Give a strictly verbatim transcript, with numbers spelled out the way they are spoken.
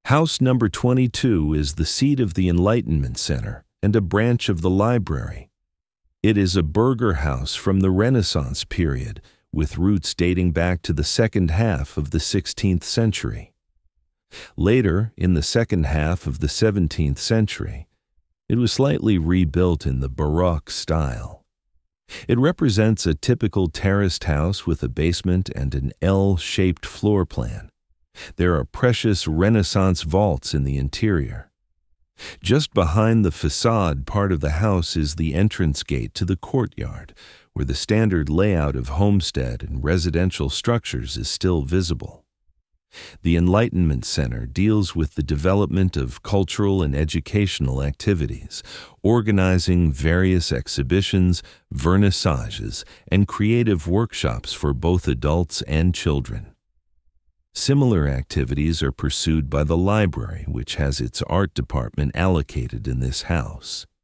House number twenty-two is the seat of the Enlightenment Center and a branch of the library. It is a burgher house from the Renaissance period, with roots dating back to the second half of the sixteenth century. Later, in the second half of the seventeenth century, it was slightly rebuilt in the Baroque style. It represents a typical terraced house with a basement and an L-shaped floor plan. There are precious Renaissance vaults in the interior. Just behind the facade part of the house is the entrance gate to the courtyard, where the standard layout of homestead and residential structures is still visible. The Enlightenment Center deals with the development of cultural and educational activities, organizing various exhibitions, vernissages, and creative workshops for both adults and children. Similar activities are pursued by the library, which has its art department allocated in this house.